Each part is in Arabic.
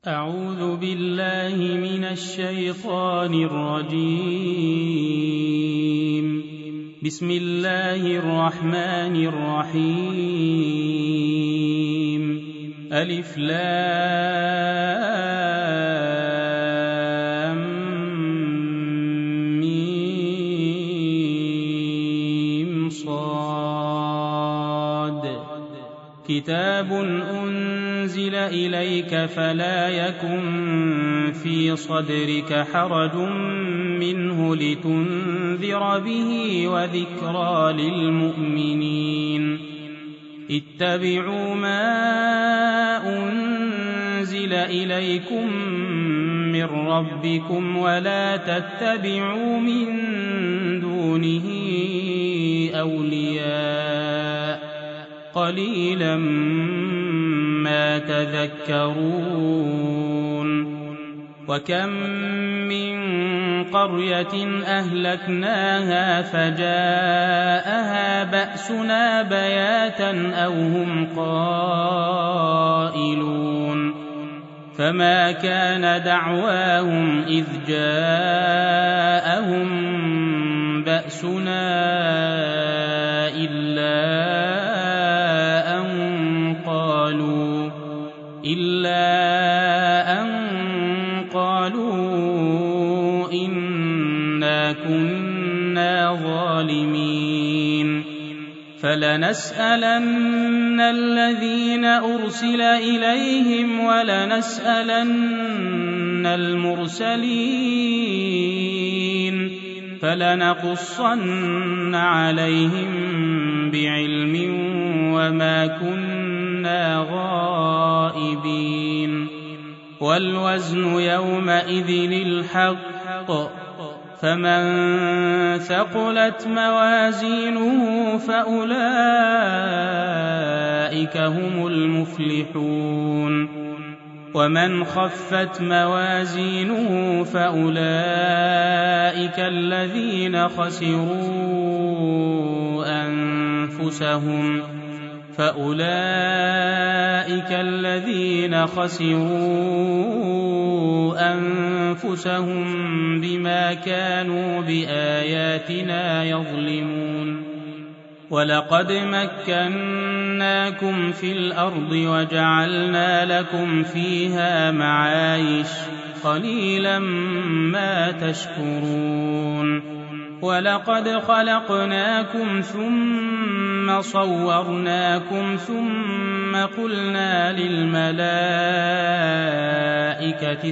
أعوذ بالله من الشيطان الرجيم. بسم الله الرحمن الرحيم. ألف لام ميم صاد. كتاب أنزل إليك فلا يكن في صدرك حرج منه لتنذر به وذكرى للمؤمنين. اتبعوا ما أنزل إليكم من ربكم ولا تتبعوا من دونه أولياء قليلا ما تذكرون. وكم من قرية أهلكناها فجاءها بأسنا بياتا أو هم قائلون. فما كان دعواهم إذ جاءهم بأسنا إلا أن قالوا إنا كنا ظالمين. فلنسألن الذين أرسل إليهم ولنسألن المرسلين. فلنقصن عليهم بعلم وما كنا غائبين. والوزن يومئذ الحق. فمن ثقلت موازينه فأولئك هم المفلحون. ومن خفت موازينه فأولئك الذين خسروا أنفسهم بما كانوا بآياتنا يظلمون. ولقد مكناكم في الأرض وجعلنا لكم فيها معايش قليلا ما تشكرون. ولقد خلقناكم ثم صورناكم ثم قلنا للملائكة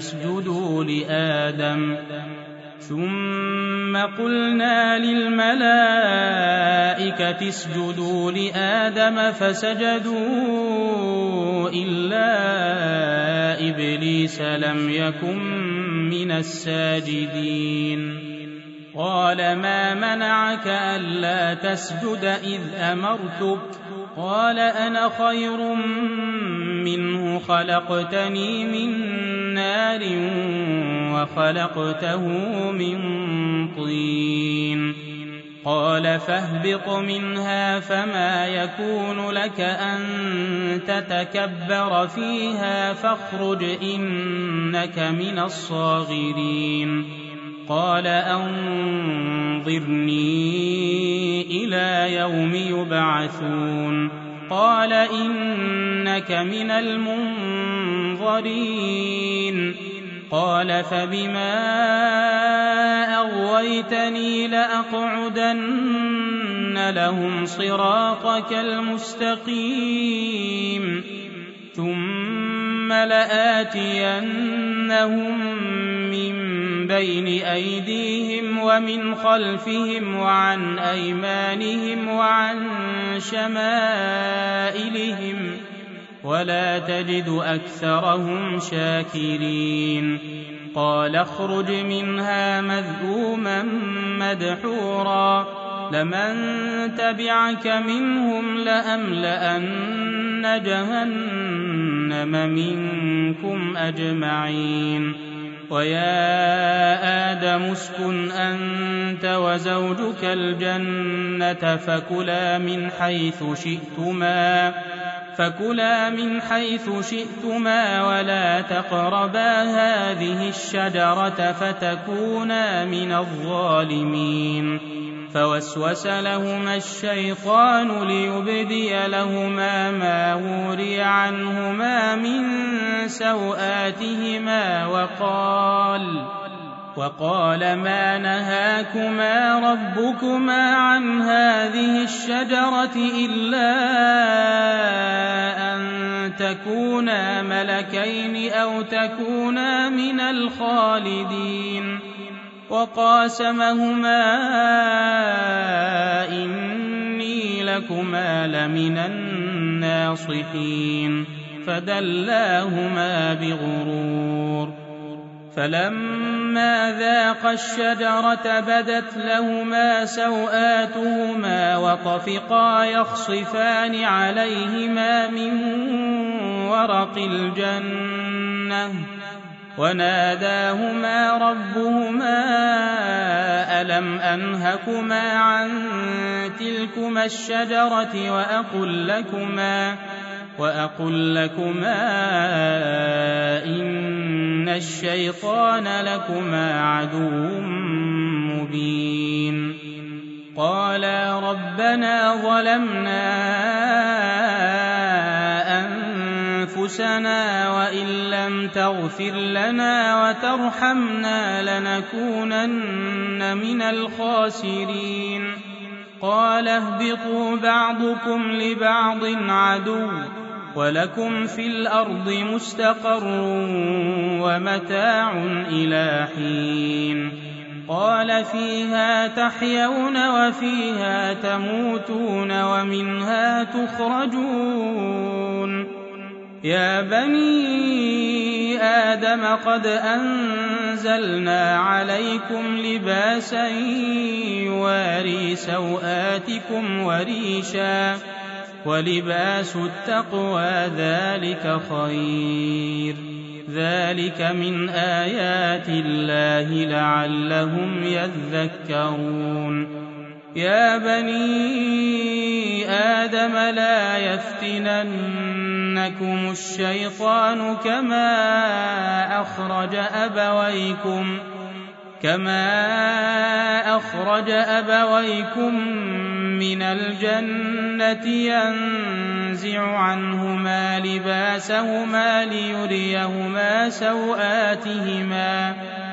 اسجدوا لآدم فسجدوا إلا إبليس لم يكن من الساجدين. قال ما منعك ألا تسجد إذ أمرتك؟ قال أنا خير منه خلقتني من نار وخلقته من طين. قال فاهبط منها فما يكون لك أن تتكبر فيها فاخرج إنك من الصاغرين. قال أنظرني إلى يوم يبعثون. قال إنك من المنظرين. قال فبما أغويتني لأقعدن لهم صراطك المستقيم ثم لآتينهم من بين أيديهم ومن خلفهم وعن أيمانهم وعن شمائلهم ولا تجد أكثرهم شاكرين. قال اخرج منها مذءوما مدحورا لمن تبعك منهم لأملأن جهنم منكم أجمعين. ويا آدم اسكن أنت وزوجك الجنة فكلا من حيث شئتما فكلا من حيث شئتما ولا تقربا هذه الشجرة فتكونا من الظالمين. فوسوس لهما الشيطان ليبدي لهما ما وري عنهما من سوآتهما وقال ما نهاكما ربكما عن هذه الشجرة إلا أن تكونا ملكين أو تكونا من الخالدين. وقاسمهما إني لكما لمن الناصحين فدلاهما بغرور. فلما ذاقا الشجرة بدت لهما سوآتهما وطفقا يخصفان عليهما من ورق الجنة وناداهما ربهما ألم أنهكما عن تلكما الشجرة وأقل لكما إن الشيطان لكما عدو مبين. قالا ربنا ظلمنا أنفسنا وإن لم تغفر لنا وترحمنا لنكونن من الخاسرين. قال اهبطوا بعضكم لبعض عدو ولكم في الأرض مستقر ومتاع إلى حين. قال فيها تحيون وفيها تموتون ومنها تخرجون. يا بني آدم قد أنزلنا عليكم لباسا يواري سوآتكم وريشا ولباس التقوى ذلك خير. ذلك من آيات الله لعلهم يذكرون. يا بني آدم لا يفتننكم الشيطان كما أخرج أبويكم من الجنة ينزع عنهما لباسهما ليريهما سوآتهما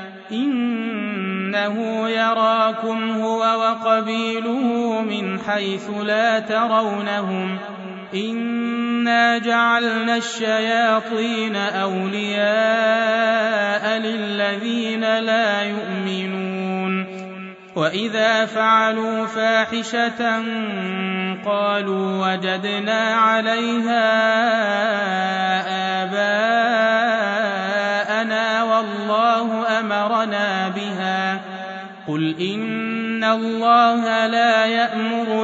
إنه يراكم هو وقبيله من حيث لا ترونهم إنا جعلنا الشياطين أولياء للذين لا يؤمنون. وإذا فعلوا فاحشة قالوا وجدنا عليها آباءنا والله أمرنا بها. قل إن الله لا يأمر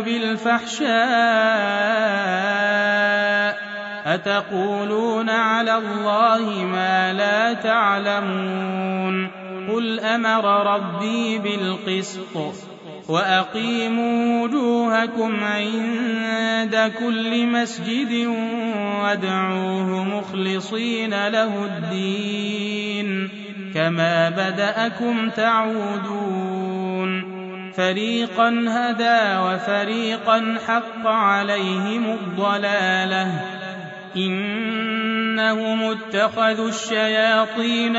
بالفحشاء أتقولون على الله ما لا تعلمون. قل أمر ربي بالقسط وأقيموا وجوهكم عند كل مسجد وادعوه مخلصين له الدين كما بدأكم تعودون. فريقا هدى وفريقا حق عليهم الضلالة إنهم اتخذوا الشياطين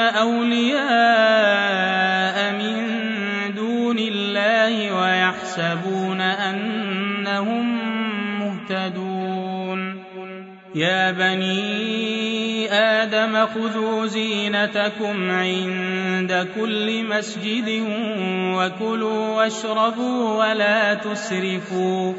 أولياء من دون الله ويحسبون أنهم مهتدون. يا بني آدم خذوا زينتكم عند كل مسجد وكلوا واشربوا ولا تسرفوا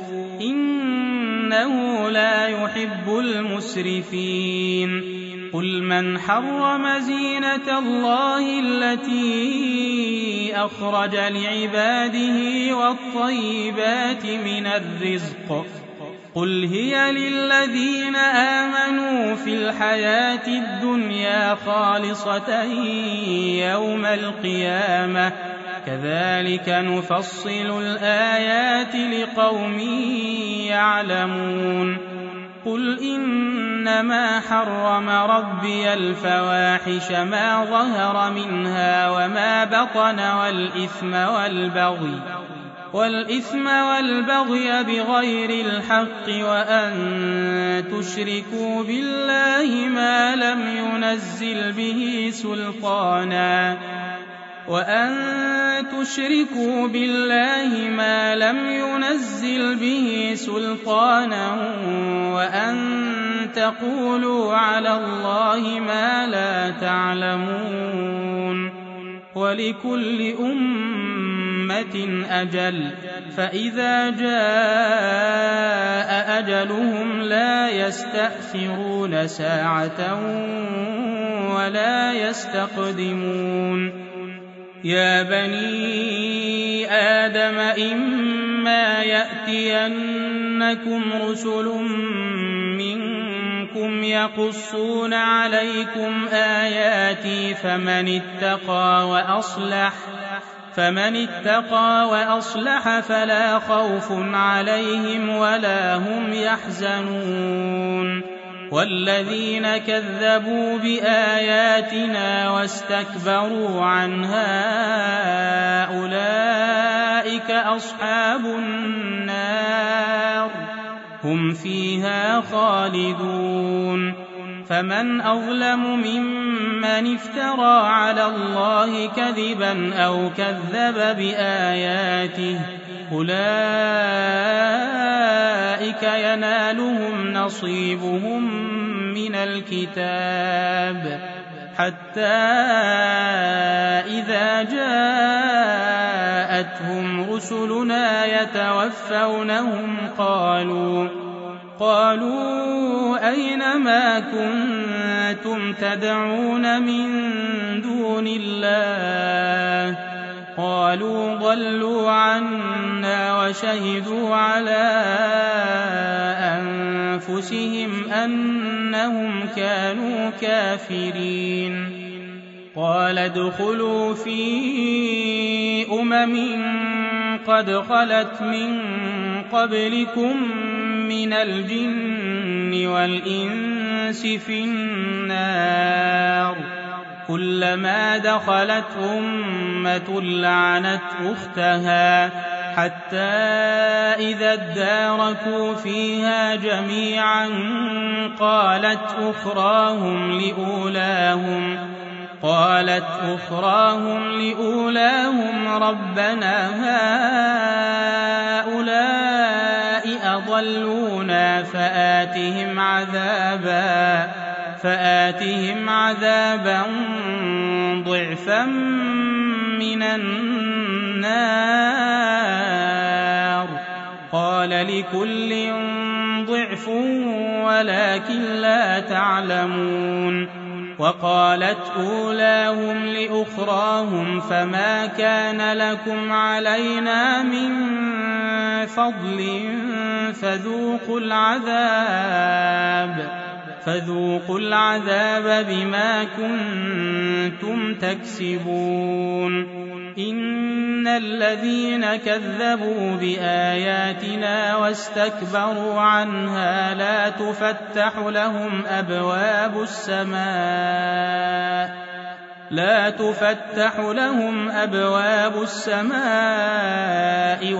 إنه لا يحب المسرفين. قل من حرم زينة الله التي أخرج لعباده والطيبات من الرزق قل هي للذين آمنوا في الحياة الدنيا خالصة يوم القيامة كذلك نفصل الآيات لقوم يعلمون. قل إنما حرم ربي الفواحش ما ظهر منها وما بطن والإثم والبغي بغير الحق وأن تشركوا بالله ما لم ينزل به سلطانا وأن تقولوا على الله ما لا تعلمون. ولكل أمة أجل فإذا جاء أجلهم لا يستأخرون ساعة ولا يستقدمون. يا بني آدم إما يأتينكم رسل منكم يقصون عليكم آياتي فمن اتقى وأصلح فلا خوف عليهم ولا هم يحزنون. والذين كذبوا بآياتنا واستكبروا عنها أولئك أصحاب النار هم فيها خالدون. فمن أظلم ممن افترى على الله كذبا أو كذب بآياته أولئك ينالهم نصيبهم من الكتاب حتى إذا جاءتهم رسلنا يتوفونهم قالوا أين ما كنتم تدعون من دون الله قالوا ضلوا عنا وشهدوا على أنفسهم أنهم كانوا كافرين. قال ادخلوا في قد خلت من قبلكم من الجن والإنس في النار كلما دخلت أمة لعنت أختها حتى إذا اداركوا فيها جميعا قالت أخراهم لأولاهم ربنا هؤلاء أضلونا فآتهم عذابا ضعفا من النار قال لكل ضعف ولكن لا تعلمون. وقالت أولاهم لأخراهم فما كان لكم علينا من فضل فذوقوا العذاب بما كنتم تكسبون. إن الذين كذبوا بآياتنا واستكبروا عنها لا تفتح لهم أبواب السماء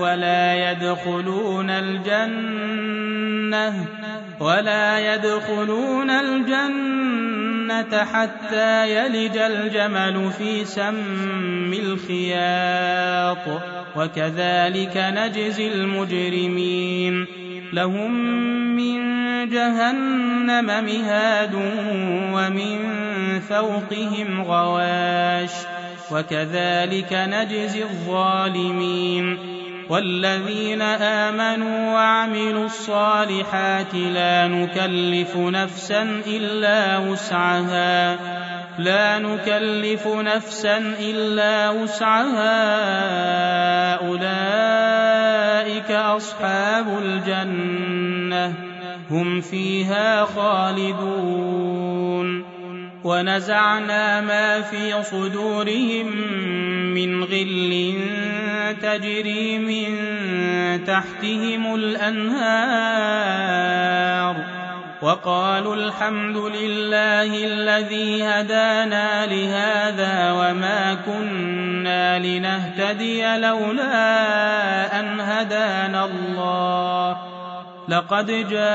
ولا يدخلون الجنة حتى يلج الجمل في سم الخياط وكذلك نجزي المجرمين. لهم من جهنم مهاد ومن فوقهم غواش وكذلك نجزي الظالمين. والذين آمنوا وعملوا الصالحات لا نكلف نفسا إلا وسعها أولئك أصحاب الجنة هم فيها خالدون. ونزعنا ما في صدورهم من غل تجري من تحتهم الأنهار وقالوا الحمد لله الذي هدانا لهذا وما كنا لنهتدي لولا أن هدانا الله لقد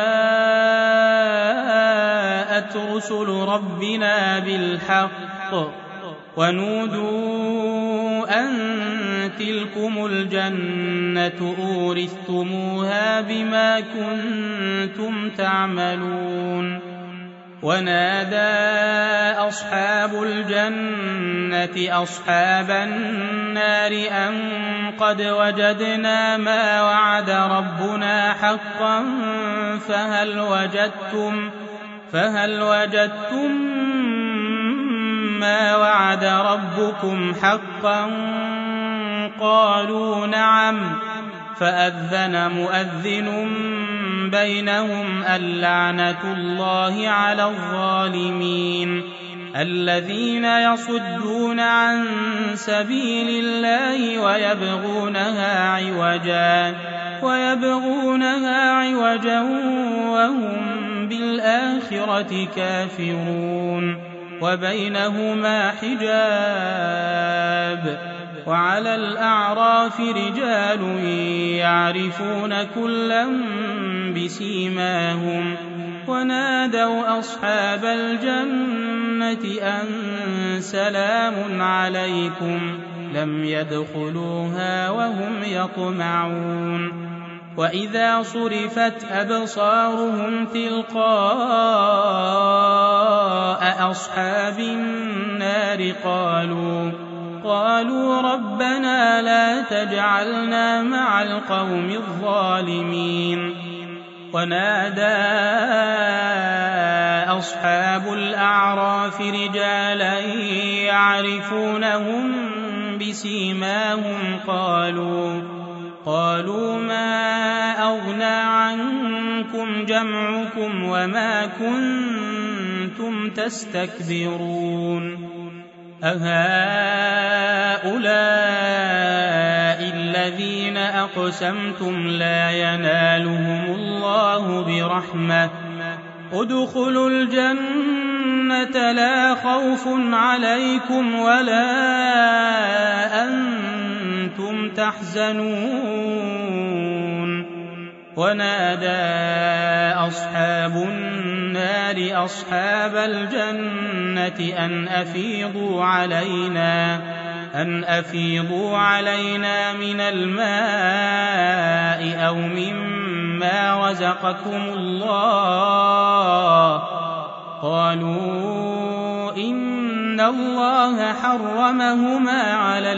جاءت رسل ربنا بالحق ونودوا أن تلكم الجنة أورثتموها بما كنتم تعملون ونادى أصحاب الجنة أصحاب النار أن قد وجدنا ما وعد ربنا حقا فهل وجدتم ما وعد ربكم حقا قالوا نعم فأذن مؤذن بينهم اللعنة الله على الظالمين الذين يصدون عن سبيل الله ويبغونها عوجا وهم بالآخرة كافرون وبينهما حجاب وعلى الأعراف رجال يعرفون كلا بسيماهم ونادوا أصحاب الجنة أن سلام عليكم لم يدخلوها وهم يطمعون وإذا صرفت أبصارهم تلقاء أصحاب النار قالوا ربنا لا تجعلنا مع القوم الظالمين ونادى أصحاب الأعراف رجالا يعرفونهم بسيماهم قالوا ما أغنى عنكم جمعكم وما كنتم تستكبرون أهؤلاء الذين أقسمتم لا ينالهم الله برحمة ادخلوا الجنة لا خوف عليكم ولا أنتم تحزنون ونادى أصحاب النار أصحاب الجنة أن أفيضوا علينا من الماء أو مما رزقكم الله قالوا إن الله حرمهما على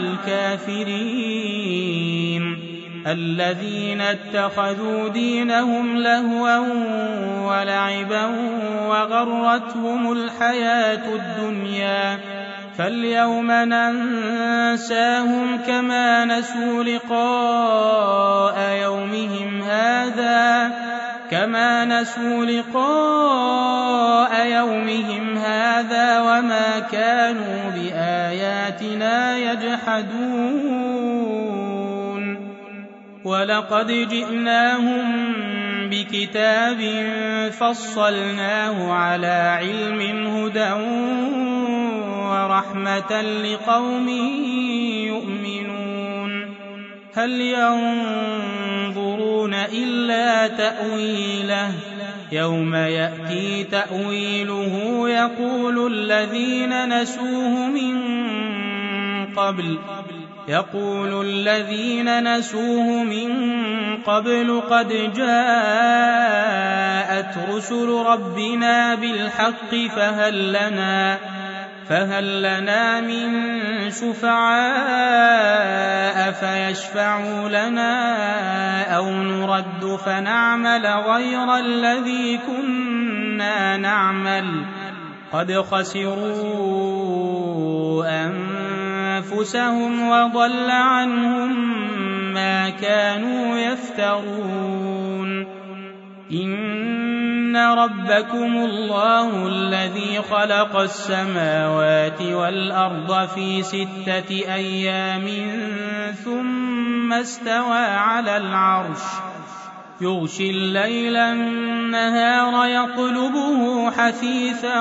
الكافرين الذين اتخذوا دينهم لهوا ولعبا وغرتهم الحياة الدنيا فاليوم ننساهم كما نسوا لقاء يومهم هذا وما كانوا بآياتنا يجحدون ولقد جئناهم بكتاب فصلناه على علم هدى ورحمة لقوم يؤمنون هل ينظرون إلا تأويله يوم يأتي تأويله يقول الذين نسوه من قبل قد جاءت رسل ربنا بالحق فهل لنا من شفعاء فيشفعوا لنا أو نرد فنعمل غير الذي كنا نعمل قد خسروا أنفسهم وضل عنهم ما كانوا يفترون إن ربكم الله الذي خلق السماوات والأرض في 6 أيام ثم استوى على العرش يغشي الليل النهار يطلبه حثيثا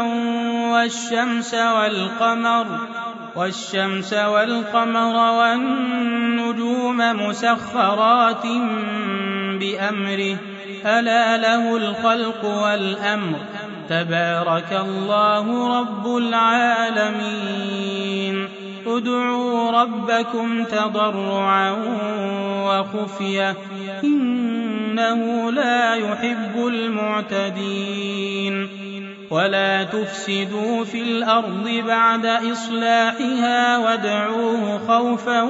والشمس والقمر والنجوم مسخرات بأمره ألا له الخلق والأمر تبارك الله رب العالمين ادعوا ربكم تضرعا وخفية إنه لا يحب المعتدين ولا تفسدوا في الأرض بعد إصلاحها وادعوه خوفا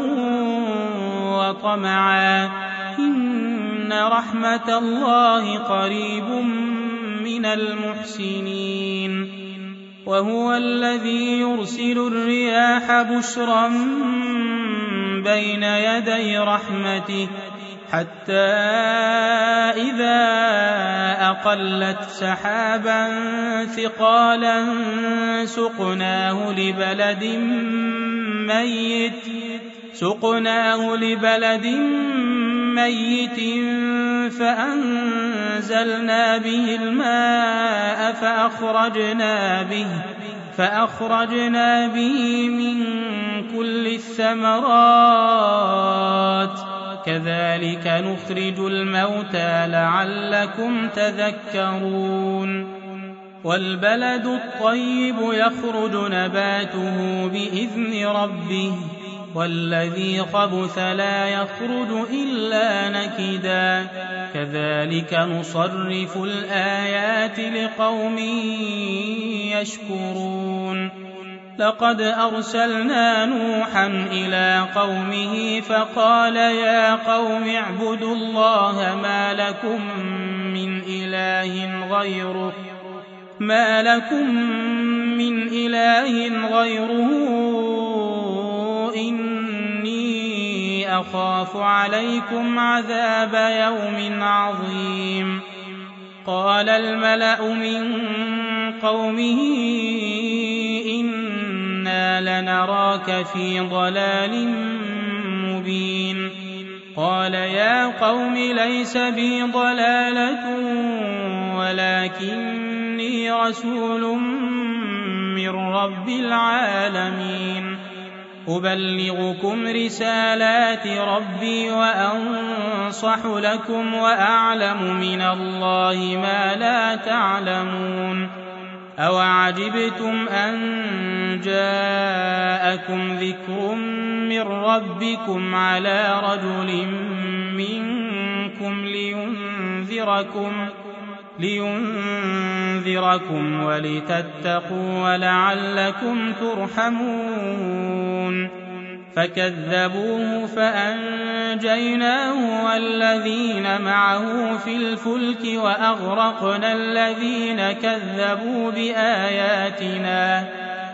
وطمعا إن رحمة الله قريب من المحسنين وهو الذي يرسل الرياح بشرا بين يدي رحمته حتى إذا أقلت سحابا ثقالا سقناه لبلد ميت فأنزلنا به الماء فأخرجنا به من كل الثمرات كذلك نخرج الموتى لعلكم تذكرون والبلد الطيب يخرج نباته بإذن ربه والذي خبث لا يخرج إلا نكدا كذلك نصرف الآيات لقوم يشكرون لقد أرسلنا نوحا إلى قومه فقال يا قوم اعبدوا الله ما لكم من إله غيره إني أخاف عليكم عذاب يوم عظيم قال الملأ من قومه إنا لنراك في ضلال مبين قال يا قوم ليس بي ضلالة ولكني رسول من رب العالمين أبلغكم رسالات ربي وأنصح لكم وأعلم من الله ما لا تعلمون أوعجبتم أن جاءكم ذكر من ربكم على رجل منكم لينذركم ولتتقوا ولعلكم ترحمون فكذبوه فأنجيناه والذين معه في الفلك وأغرقنا الذين كذبوا بآياتنا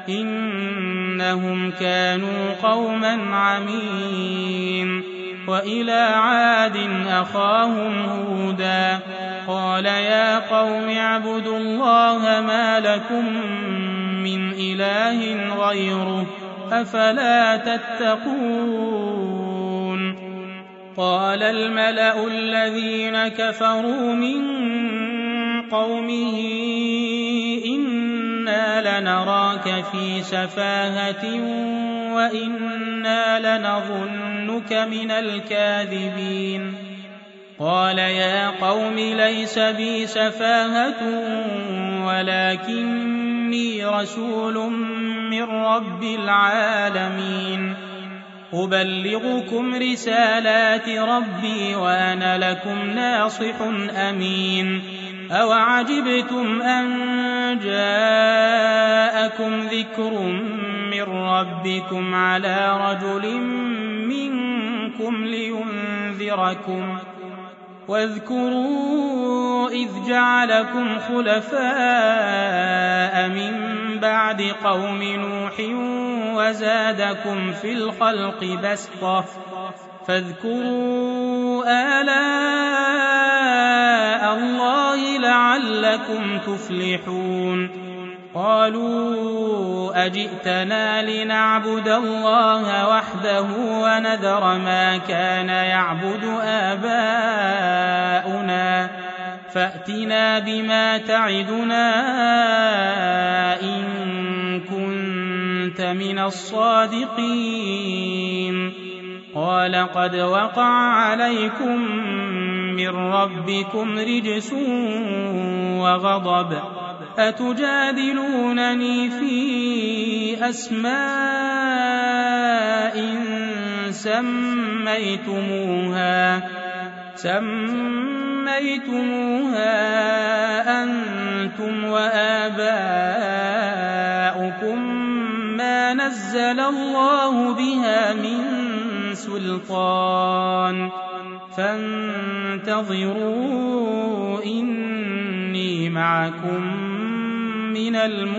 إنهم كانوا قوما عمين وإلى عاد أخاهم هودا قال يا قوم اعبدوا الله ما لكم من إله غيره أفلا تتقون قال الملأ الذين كفروا من قومه إنا لنراك في سفاهة وإنا لنظنك من الكاذبين قال يا قوم ليس بي سفاهة ولكني رسول من رب العالمين أبلغكم رسالات ربي وأنا لكم ناصح أمين أوعجبتم أن جاءكم ذكر من ربكم على رجل منكم لينذركم واذكروا إذ جعلكم خلفاء من بعد قوم نوح وزادكم في الخلق بسطة فاذكروا آلاء الله لعلكم تفلحون قالوا أجئتنا لنعبد الله وحده ونذر ما كان يعبد آباؤنا فأتنا بما تعدنا إن كنت من الصادقين قال قد وقع عليكم من ربكم رجس وغضب أتجادلونني في أسماء سميتموها أنتم وآباؤكم ما نزل الله بها من سلطان فانتظروا إني معكم من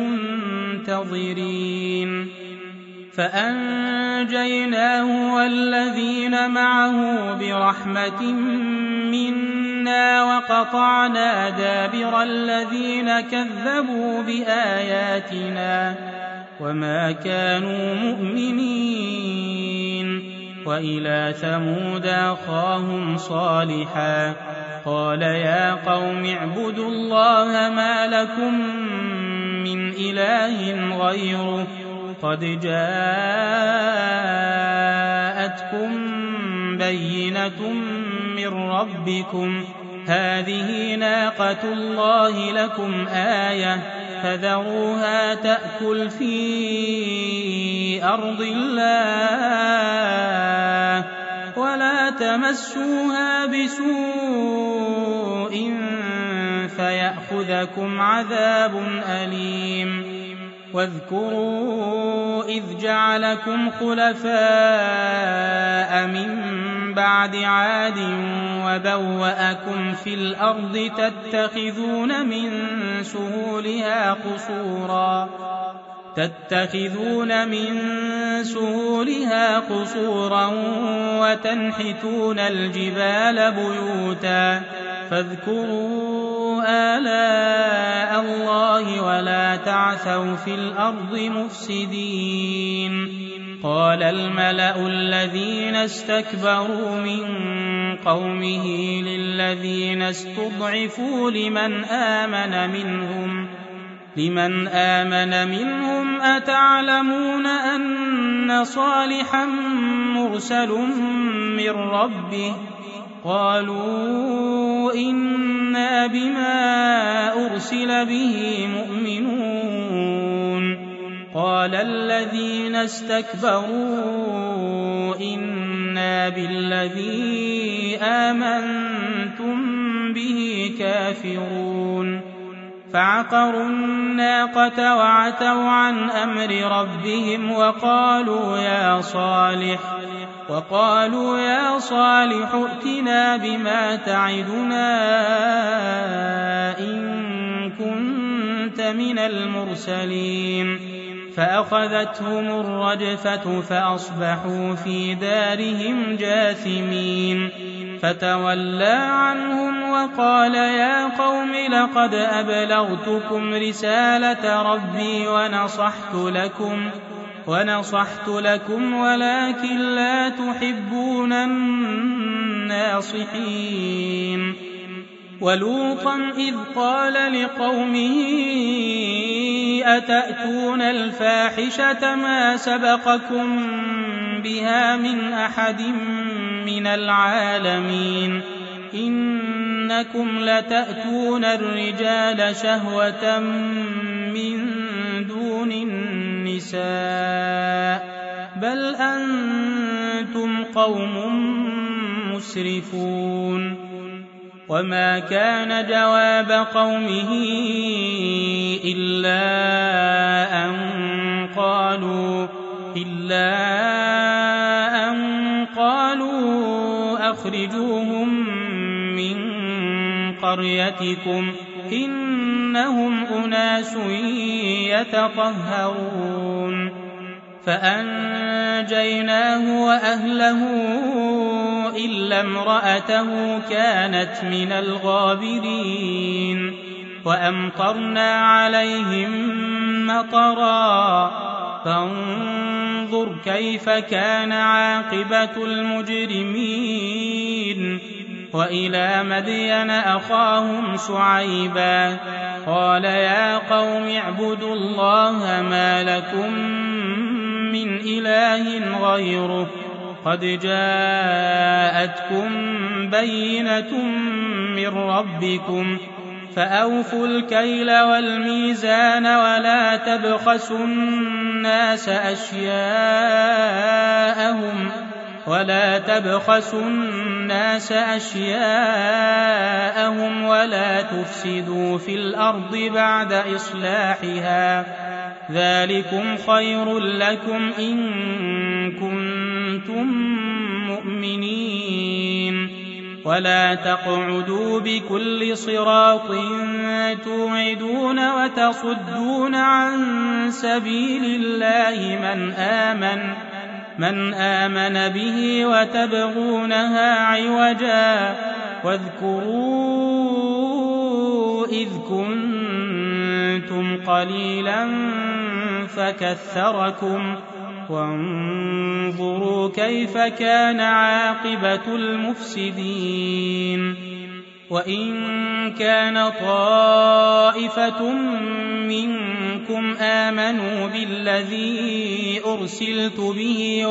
المنتظرين فأنجيناه والذين معه برحمة منا وقطعنا دابر الذين كذبوا بآياتنا وما كانوا مؤمنين وإلى ثمود أخاهم صالحا قال يا قوم اعبدوا الله ما لكم من إله غيره قد جاءتكم بينة من ربكم هذه ناقة الله لكم آية فذروها تأكل في أرض الله ولا تمسوها بسوء فيأخذكم عذاب أليم واذكروا إذ جعلكم خلفاء من بعد عاد وبوأكم في الأرض تتخذون من سهولها قصورا وتنحتون الجبال بيوتا فاذكروا آلاء الله ولا تعثوا في الأرض مفسدين قال الملأ الذين استكبروا من قومه للذين استضعفوا لمن آمن منهم أتعلمون أن صالحا مرسل من ربه قالوا إنا بما أرسل به مؤمنون قال الذين استكبروا إنا بالذي آمنتم به كافرون فعقروا الناقة وعتوا عن أمر ربهم وقالوا يا صالح ائتنا بما تعدنا إن كنت من المرسلين فأخذتهم الرجفة فأصبحوا في دارهم جاثمين فتولى عنهم وقال يا قوم لقد أبلغتكم رسالة ربي ونصحت لكم ولكن لا تحبون الناصحين ولوطا إذ قال لقومه أتأتون الفاحشة ما سبقكم بها من أحد من العالمين إنكم لتأتون الرجال شهوة من دون النساء بل أنتم قوم مسرفون وما كان جواب قومه إلا أن قالوا أخرجوهم من قريتكم إنهم أناس يتطهرون فأنجيناه وأهله إلا امرأته كانت من الغابرين وأمطرنا عليهم مطرا فانظر كيف كان عاقبة المجرمين. وإلى مدين أخاهم شعيبا قال يا قوم اعبدوا الله ما لكم من إله غيره قد جاءتكم بينة من ربكم فأوفوا الكيل والميزان ولا تبخسوا الناس أشياءهم ولا تفسدوا في الأرض بعد إصلاحها ذلكم خير لكم إن كنتم مؤمنين. ولا تقعدوا بكل صراط توعدون وتصدون عن سبيل الله من آمن به وتبغونها عوجا واذكروا إذ كنتم قليلا فكثركم وانظروا كيف كان عاقبة المفسدين. وإن كان طائفة منكم آمنوا بالذي أرسلت به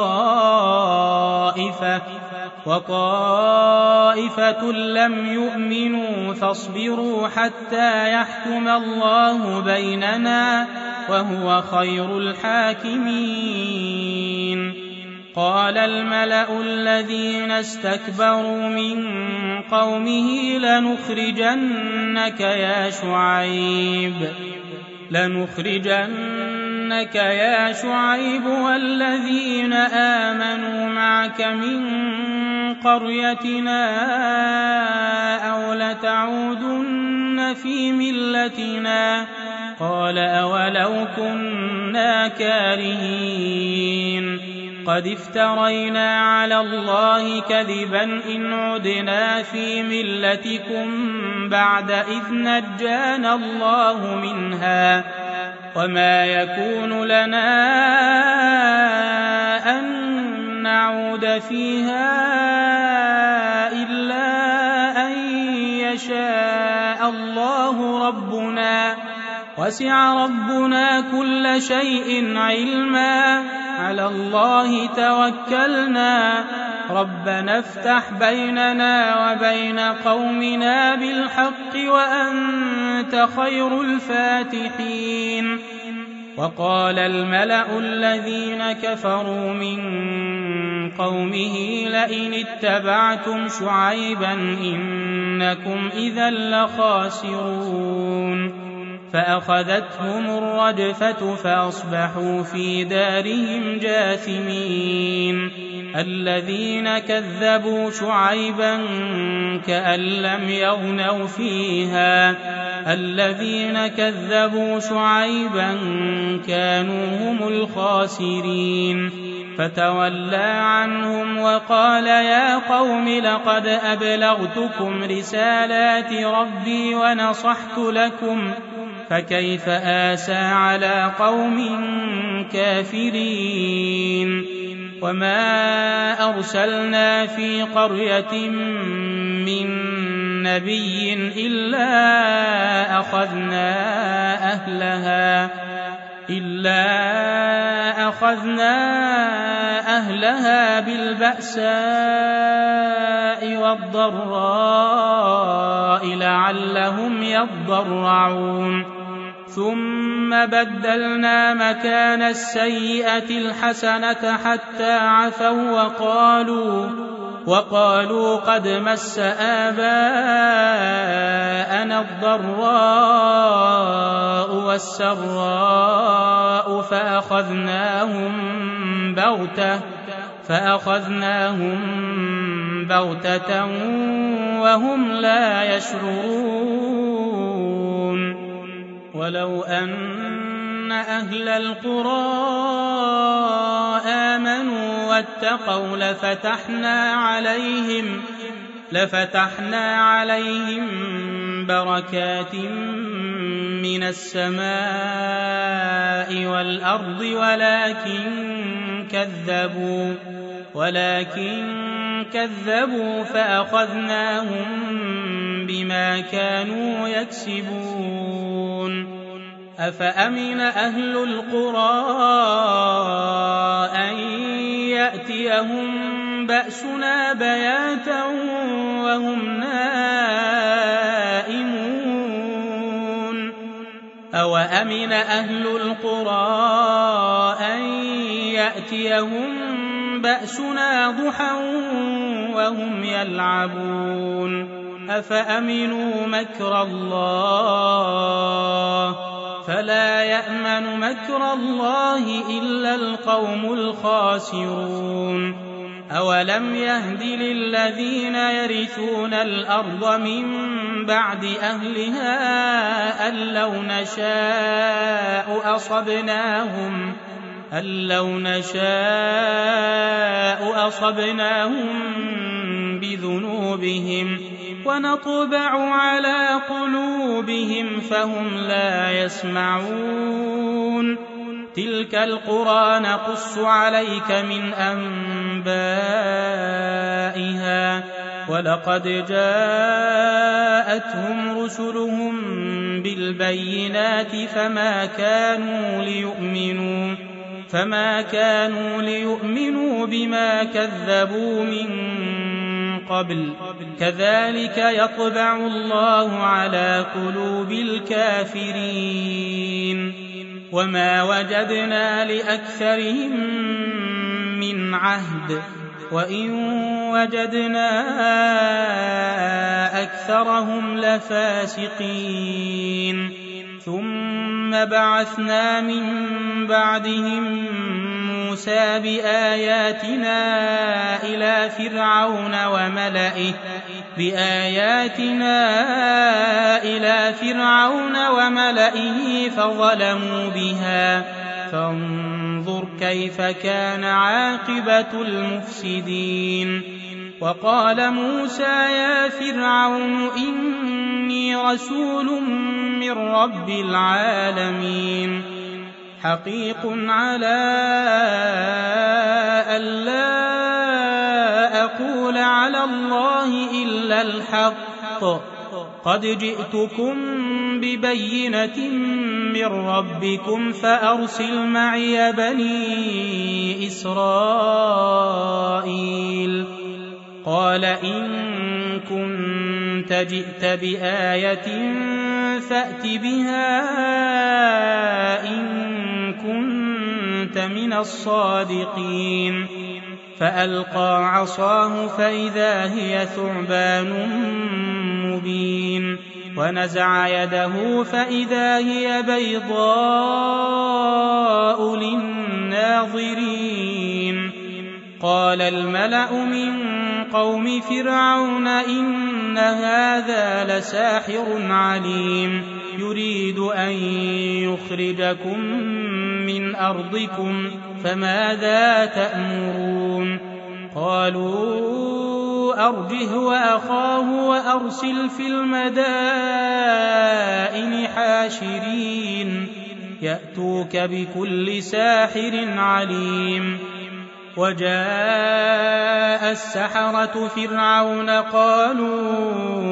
وطائفة لم يؤمنوا فاصبروا حتى يحكم الله بيننا وهو خير الحاكمين. قال الملأ الذين استكبروا من قومه لنخرجنك يا شعيب والذين آمنوا معك من قريتنا أو لتعودن في ملتنا قال أولو كنا كارهين قد افترينا على الله كذبا إن عدنا في ملتكم بعد إذ نجانا الله منها وما يكون لنا أن نعود فيها إلا أن يشاء الله ربنا وسع ربنا كل شيء علما على الله توكلنا ربنا افتح بيننا وبين قومنا بالحق وأنت خير الفاتحين. وقال الملأ الذين كفروا من قومه لئن اتبعتم شعيبا إنكم إذا لخاسرون. فأخذتهم الرجفة فأصبحوا في دارهم جاثمين. الذين كذبوا شعيبا كأن لم يغنوا فيها الذين كذبوا شعيبا كانوا هم الخاسرين. فتولى عنهم وقال يا قوم لقد أبلغتكم رسالات ربي ونصحت لكم فكيف آسى على قوم كافرين. وما أرسلنا في قرية من نبي إلا أخذنا أهلها بالبأساء والضراء لعلهم يضرعون. ثم بدلنا مكان السيئة الحسنة حتى عفوا وقالوا قد مس آباءنا الضراء والسراء فأخذناهم بغتة وهم لا يشعرون. ولو أن أهل القرى آمنوا واتقوا لفتحنا عليهم بركات من السماء والأرض ولكن كذبوا فأخذناهم بما كانوا يكسبون أفأمن أهل القرى أن يأتيهم بأسنا بياتا وهم نائمون أوأمن أهل القرى أن يأتيهم بأسنا ضحى وهم يلعبون أفأمنوا مكر الله فلا يأمن مكر الله إلا القوم الخاسرون أولم يهد للذين يرثون الأرض من بعد أهلها أن لو نشاء أصبناهم بذنوبهم ونطبع على قلوبهم فهم لا يسمعون تلك القرى نقص عليك من أنبائها ولقد جاءتهم رسلهم بالبينات فما كانوا ليؤمنوا بما كذبوا من قبل كذلك يطبع الله على قلوب الكافرين وما وجدنا لأكثرهم من عهد وإن وجدنا أكثرهم لفاسقين ثم بعثنا من بعدهم موسى بآياتنا إلى فرعون وملئه فظلموا بها فانظر كيف كان عاقبة المفسدين وقال موسى يا فرعون إني رسول من رب العالمين حقيق على ألا أقول على الله إلا الحق قد جئتكم ببينة من ربكم فأرسل معي بني إسرائيل قال إن كنت جئت بآية فأت بها إن كنت من الصادقين فألقى عصاه فإذا هي ثعبان مبين ونزع يده فإذا هي بيضاء للناظرين قال الملأ من قوم فرعون إن هذا لساحر عليم يريد أن يخرجكم من أرضكم فماذا تأمرون قالوا أرجه وأخاه وأرسل في المدائن حاشرين يأتوك بكل ساحر عليم وجاء السحرة فرعون قالوا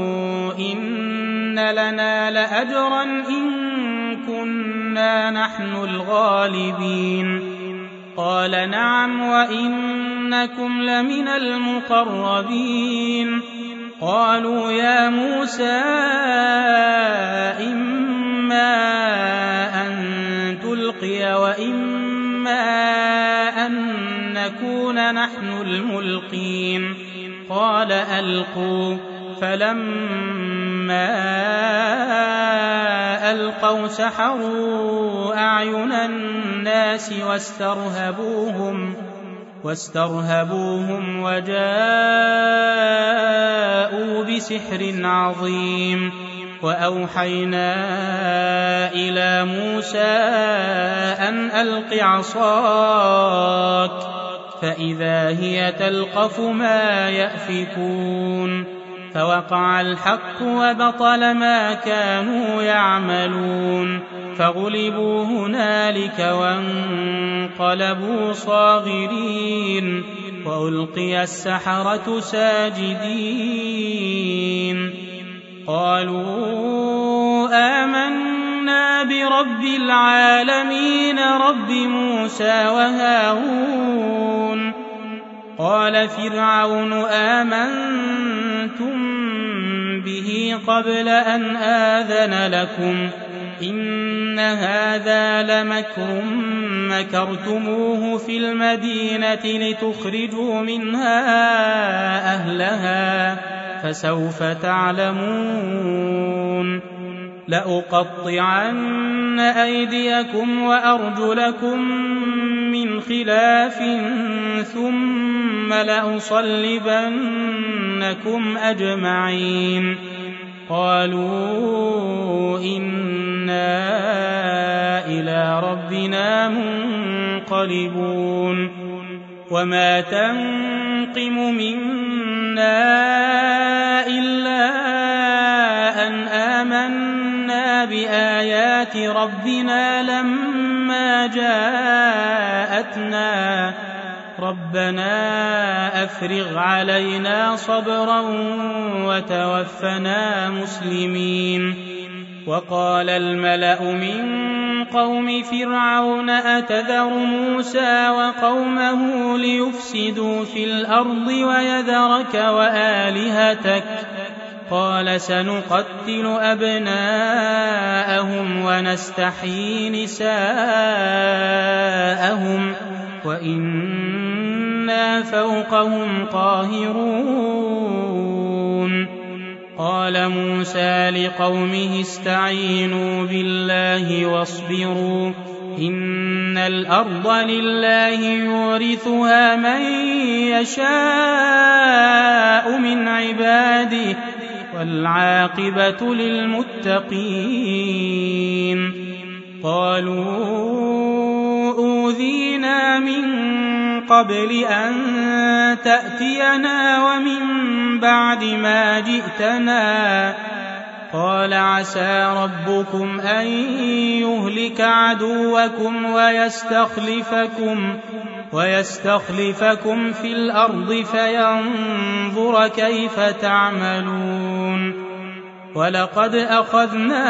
إن لنا لأجرا إن كنا نحن الغالبين قال نعم وإنكم لمن المقربين قالوا يا موسى إما أن تلقي وإما أن نكون نحن الملقين قال ألقوا فلما ألقوا سحروا أعين الناس واسترهبوهم وجاءوا بسحر عظيم وأوحينا إلى موسى أن ألق عصاك فإذا هي تلقف ما يأفكون فوقع الحق وبطل ما كانوا يعملون فغلبوا هنالك وانقلبوا صاغرين وألقي السحرة ساجدين قالوا آمنا برب العالمين رب موسى وهارون قال فرعون آمنتم به قبل أن آذن لكم إن هذا لمكر مكرتموه في المدينة لتخرجوا منها أهلها فسوف تعلمون لأقطعن أيديكم وأرجلكم من خلاف ثم لأصلبنكم أجمعين قالوا إنا إلى ربنا منقلبون وما تنقم منا إلا أن آمنا بآيات ربنا لما جاءتنا ربنا أفرغ علينا صبرا وتوفنا مسلمين وقال الملأ من قوم فرعون أتذر موسى وقومه ليفسدوا في الأرض ويذرك وآلهتك قال سنقتل أبناءهم ونستحيي نساءهم وإنا فوقهم قاهرون قال موسى لقومه استعينوا بالله واصبروا إن الأرض لله يورثها من يشاء من عباده والعاقبة للمتقين قالوا أوذينا من قبل أن تأتينا ومن بعد ما جئتنا قال عسى ربكم أن يهلك عدوكم ويستخلفكم في الأرض فينظر كيف تعملون ولقد أخذنا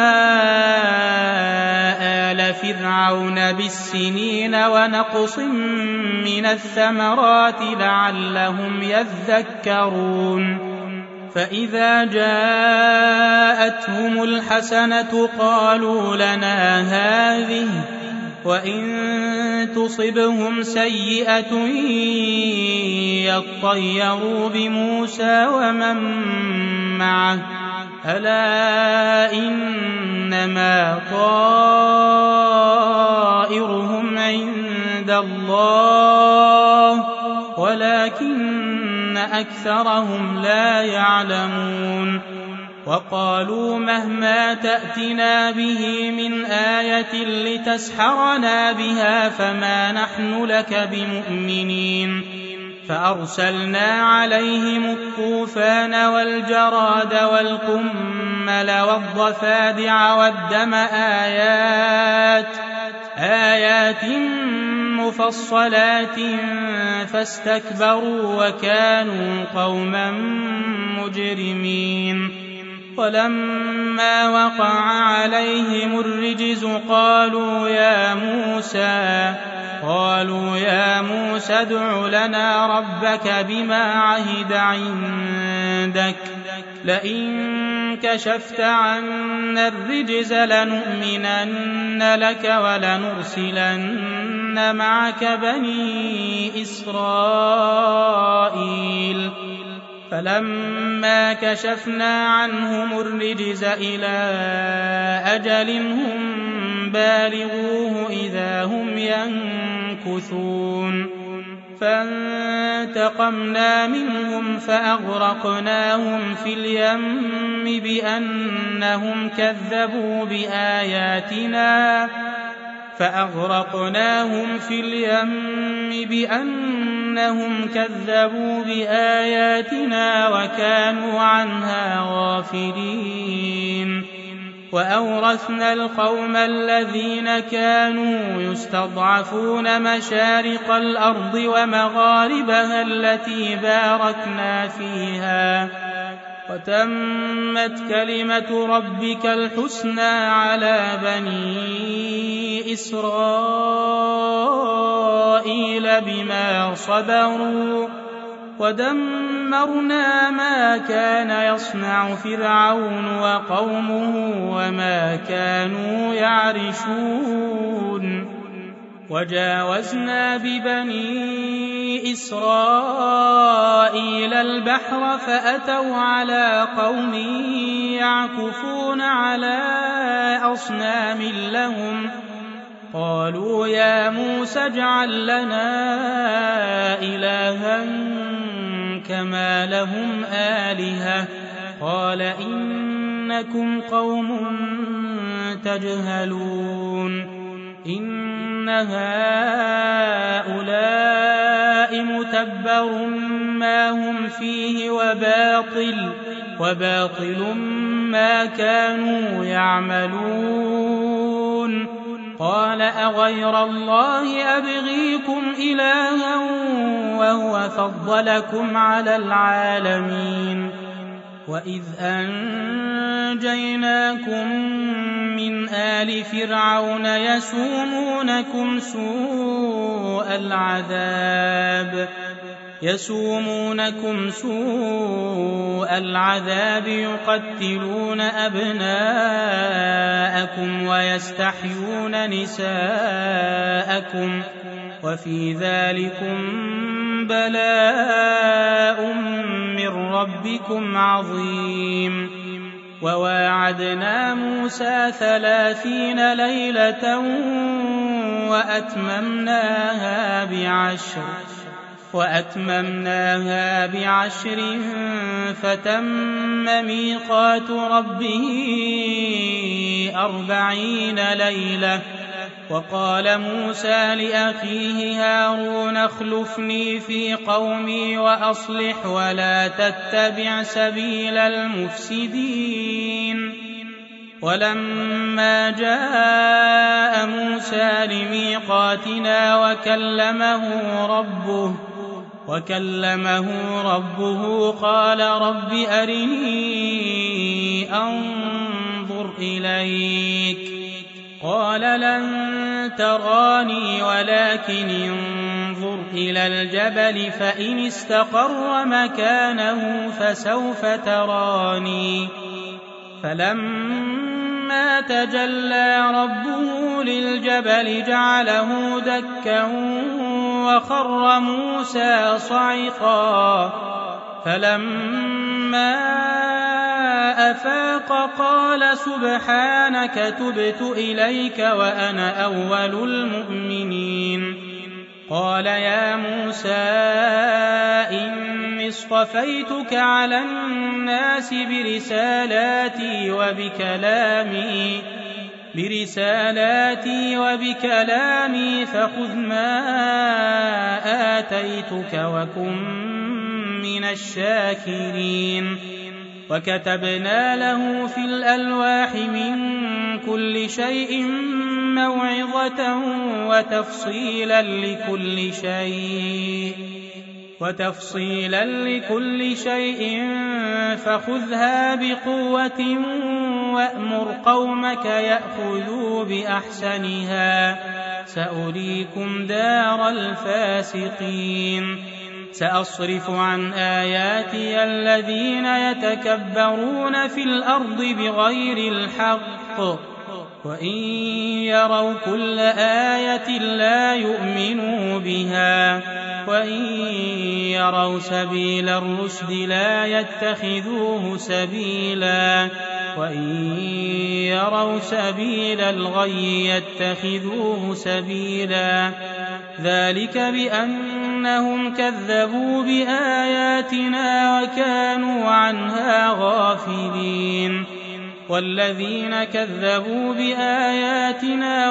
آل فرعون بالسنين ونقص من الثمرات لعلهم يذكرون فإذا جاءتهم الحسنة قالوا لنا هذه وإن تصبهم سيئة يطيروا بموسى ومن معه ألا إنما طائرهم عند الله ولكن أكثرهم لا يعلمون وقالوا مهما تأتنا به من آية لتسحرنا بها فما نحن لك بمؤمنين فأرسلنا عليهم الطوفان والجراد والقمل والضفادع والدم آيات مفصلات فاستكبروا وكانوا قوما مجرمين ولما وقع عليهم الرجز قالوا يا موسى ادع لنا ربك بما عهد عندك لئن كشفت عنا الرجز لنؤمنن لك ولنرسلن معك بني إسرائيل فلما كشفنا عنهم الرجز إلى أجل هم بالغوه إذا هم ينكثون فانتقمنا منهم فأغرقناهم في اليم بأنهم كذبوا بآياتنا أنهم كذبوا بآياتنا وكانوا عنها غافلين. وأورثنا القوم الذين كانوا يستضعفون مشارق الأرض ومغاربها التي باركنا فيها، وتمت كلمة ربك الحسنى على بني إسرائيل بما صبروا، ودمرنا ما كان يصنع فرعون وقومه وما كانوا يعرشون. وجاوزنا ببني إسرائيل البحر فأتوا على قوم يعكفون على أصنام لهم، قالوا يا موسى اجعل لنا إلها كما لهم آلهة، قال إنكم قوم تجهلون. إن هؤلاء متبر ما هم فيه وباطل ما كانوا يعملون. قال أغير الله أبغيكم إلها وهو فضلكم على العالمين. وإذ أنجيناكم من آل فرعون يسومونكم سوء العذاب يقتلون أبناءكم ويستحيون نساءكم، وفي ذلكم بلاء من ربكم عظيم. وواعدنا موسى 30 ليلة وأتممناها ب10 فتم ميقات ربه 40 ليلة. وقال موسى لأخيه هارون اخلفني في قومي وأصلح ولا تتبع سبيل المفسدين. ولما جاء موسى لميقاتنا وكلمه ربه قال رب أرني أنظر إليك، قال لن تراني ولكن انظر إلى الجبل فإن استقر مكانه فسوف تراني. فلما تجلى ربه للجبل جعله دكا وخر موسى صعقا. فلما أفاق قال سبحانك تبت إليك وأنا أول المؤمنين. قال يا موسى إني اصطفيتك على الناس برسالاتي وبكلامي فخذ ما آتيتك وكن من الشاكرين. وكتبنا له في الألواح من كل شيء موعظة وتفصيلا لكل شيء فخذها بقوة وأمر قومك يأخذوا بأحسنها سأريكم دار الفاسقين. سأصرف عن آياتي الذين يتكبرون في الأرض بغير الحق وإن يروا كل آية لا يؤمنوا بها وإن يروا سبيل الرشد لا يتخذوه سبيلا وإن يروا سبيل الغي يتخذوه سبيلا. ذلك بأنهم كذبوا بآياتنا وكانوا عنها غافلين. والذين كذبوا بآياتنا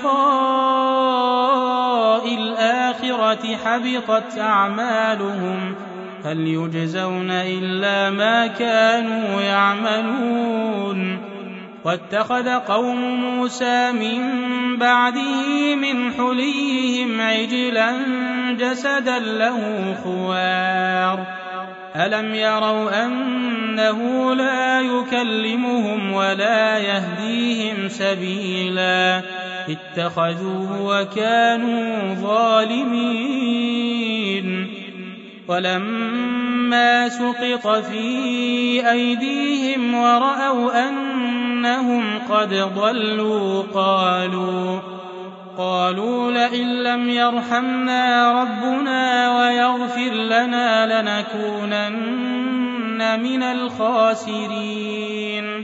ولقاء الآخرة حبطت أعمالهم هل يجزون إلا ما كانوا يعملون. واتخذ قوم موسى من بعده من حليهم عجلا جسدا له خوار ألم يروا أنه لا يكلمهم ولا يهديهم سبيلا اتخذوه وكانوا ظالمين. ولما سقط في أيديهم ورأوا أنهم قد ضلوا قالوا لئن لم يرحمنا ربنا ويغفر لنا لنكونن من الخاسرين.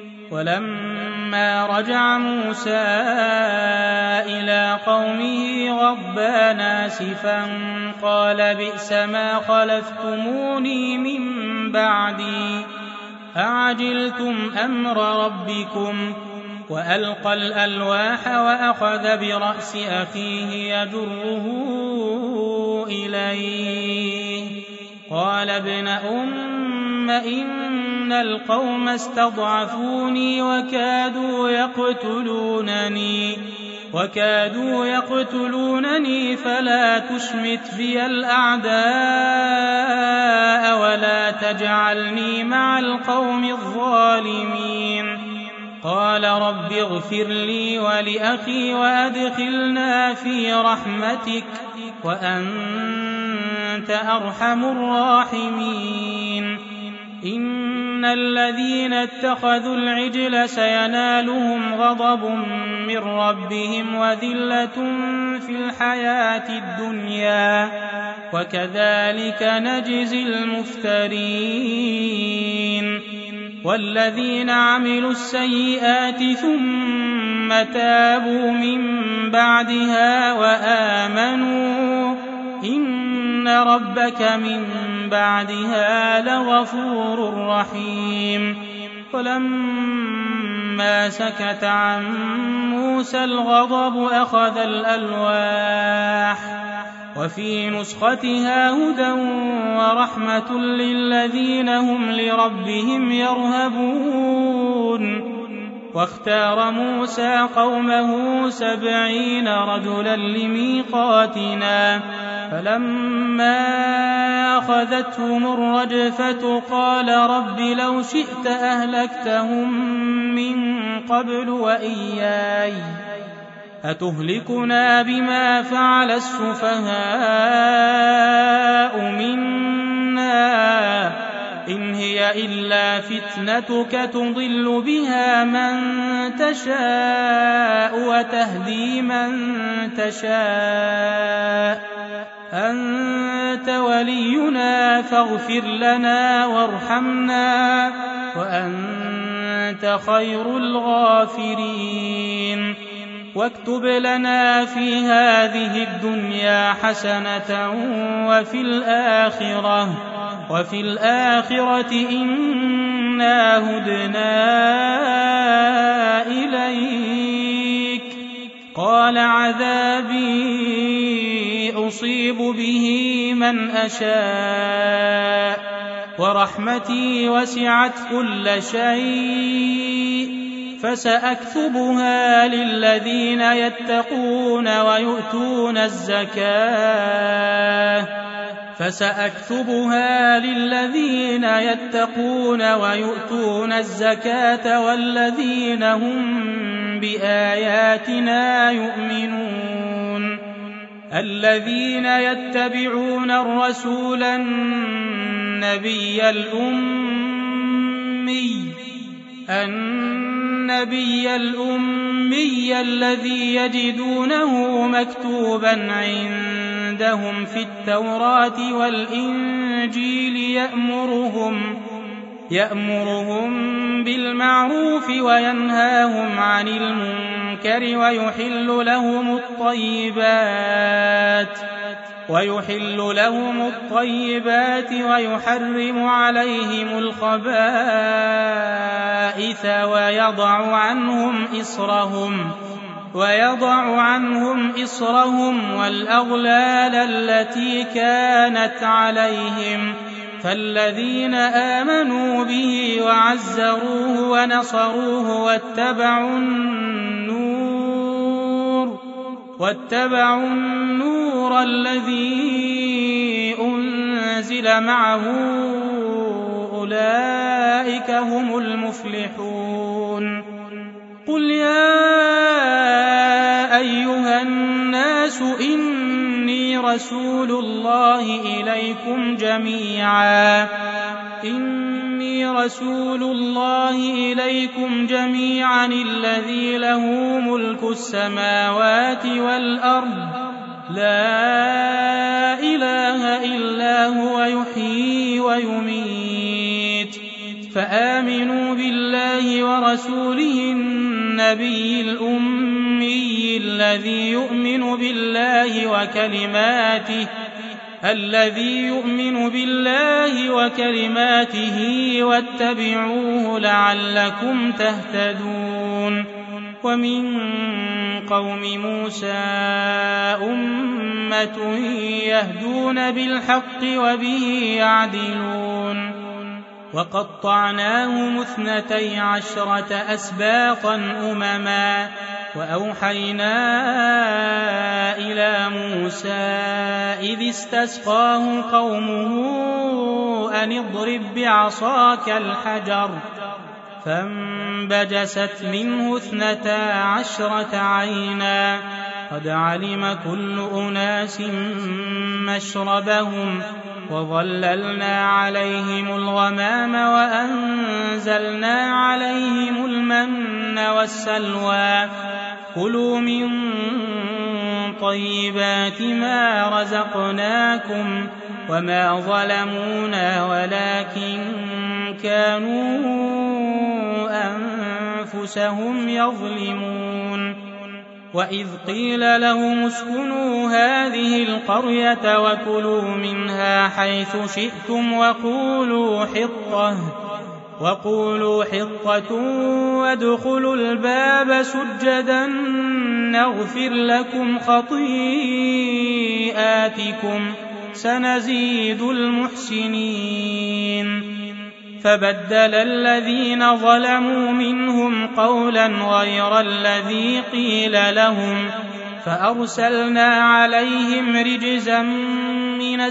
ولما رجع موسى إلى قومه غضبان آسفا قال بئس ما خلفتموني من بعدي أعجلتم أمر ربكم. وألقى الألواح وأخذ برأس أخيه يجره إليه قال ابن أم إن القوم استضعفوني وكادوا يقتلونني فلا تشمت بي الأعداء ولا تجعلني مع القوم الظالمين. قال رب اغفر لي ولأخي وأدخلنا في رحمتك وأنت أرحم الراحمين. إن الذين اتخذوا العجل سينالهم غضب من ربهم وذلة في الحياة الدنيا وكذلك نجزي المفترين. والذين عملوا السيئات ثم تابوا من بعدها وآمنوا إن ربك من بعدها لغفور رحيم. ولما سكت عن موسى الغضب أخذ الألواح وفي نسختها هدى ورحمة للذين هم لربهم يرهبون. واختار موسى قومه 70 رجلا لميقاتنا فلما أخذتهم الرجفة قال رب لو شئت أهلكتهم من قبل وإياي أتهلكنا بما فعل السفهاء منا إن هي إلا فتنتك تضل بها من تشاء وتهدي من تشاء أنت ولينا فاغفر لنا وارحمنا وأنت خير الغافرين. واكتب لنا في هذه الدنيا حسنة وفي الآخرة إنا هدنا إليك. قال عذابي أصيب به من أشاء ورحمتي وسعت كل شيء فسأكتبها للذين يتقون ويؤتون الزكاة والذين هم بآياتنا يؤمنون. الذين يتبعون الرسول النبي الأمي الذي يجدونه مكتوبا عندهم في التوراة والإنجيل يأمرهم بالمعروف وينهاهم عن المنكر ويحل لهم الطيبات ويحل لهم الطيبات ويحرم عليهم الخبائث ويضع عنهم إصرهم والأغلال التي كانت عليهم فالذين آمنوا به وعزروه ونصروه واتبعوا النور الذي أنزل معه أولئك هم المفلحون. قل يا أيها الناس إني رسول الله إليكم جميعا الذي له ملك السماوات والأرض لا إله إلا هو يحيي ويميت فآمنوا بالله ورسوله النبي الأمي الذي يؤمن بالله وكلماته واتبعوه لعلكم تهتدون. ومن قوم موسى أمة يهدون بالحق وبه يعدلون. وقطعناهم 12 أسباطا أمما وأوحينا إلى موسى إذ استسقاه قومه أن اضرب بعصاك الحجر فانبجست منه 12 عينا قد علم كل أناس مشربهم وظللنا عليهم الغمام وأنزلنا عليهم المن والسلوى كلوا من طيبات ما رزقناكم وما ظلمونا ولكن كانوا أنفسهم يظلمون. وإذ قيل لهم اسكنوا هذه القرية وكلوا منها حيث شئتم وقولوا حطة وادخلوا الباب سجدا نغفر لكم خطيئاتكم سنزيد المحسنين. فبدل الذين ظلموا منهم قولا غير الذي قيل لهم فأرسلنا عليهم رجزا من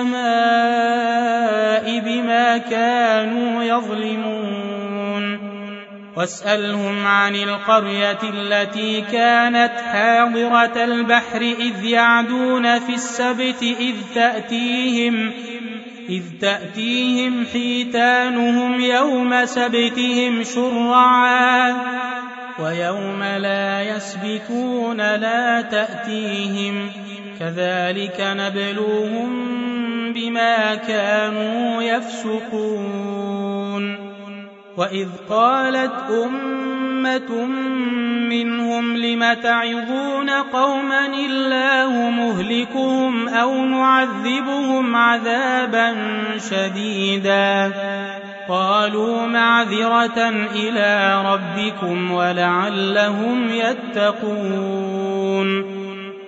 السماء بما كانوا يظلمون. واسألهم عن القرية التي كانت حاضرة البحر إذ يعدون في السبت إذ تأتيهم حيتانهم يوم سبتهم شرعا ويوم لا يسبتون لا تأتيهم كذلك نبلوهم بما كانوا يفسقون. وإذ قالت أمة منهم لم تعظون قوما الله مهلكهم أو معذبهم عذابا شديدا قالوا معذرة إلى ربكم ولعلهم يتقون.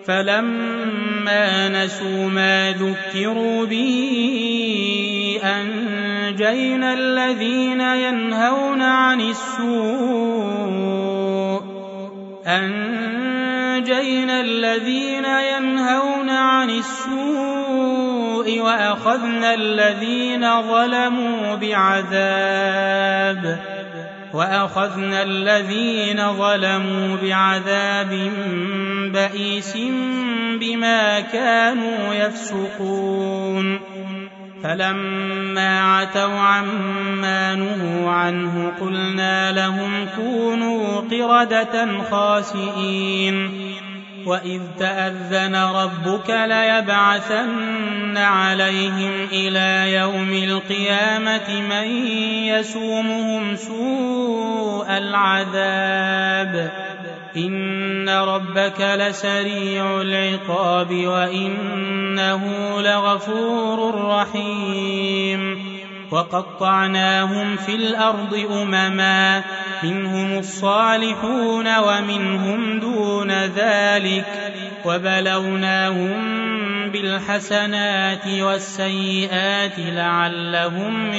فلما نسوا ما ذكروا به أنجينا الذين ينهون عن السوء وأخذنا الذين ظلموا بعذاب بئيس بما كانوا يفسقون. فلما عتوا عما نهوا عنه قلنا لهم كونوا قردة خاسئين. وإذ تأذن ربك ليبعثن عليهم إلى يوم القيامة من يسومهم سوء العذاب إن ربك لسريع العقاب وإنه لغفور رحيم وقطعناهم في الأرض أمما منهم الصالحون ومنهم دون ذلك وبلوناهم بالحسنات والسيئات لعلهم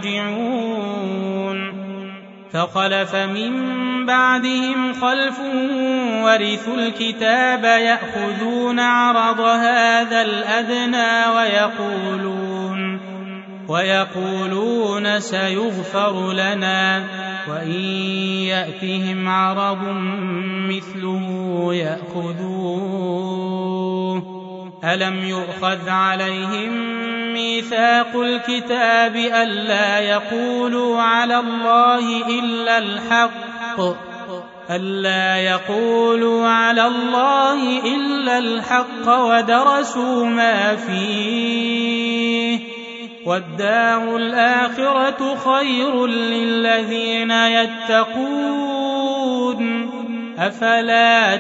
يرجعون فخلف من بعدهم خلف ورثوا الكتاب يأخذون عرض هذا الأدنى ويقولون سيغفر لنا وإن يأتهم عرض مثله يأخذوه ألم يؤخذ عليهم ميثاق الكتاب ألا يقولوا على الله إلا الحق ودرسوا ما فيه والدار الآخرة خير للذين يتقون أفلا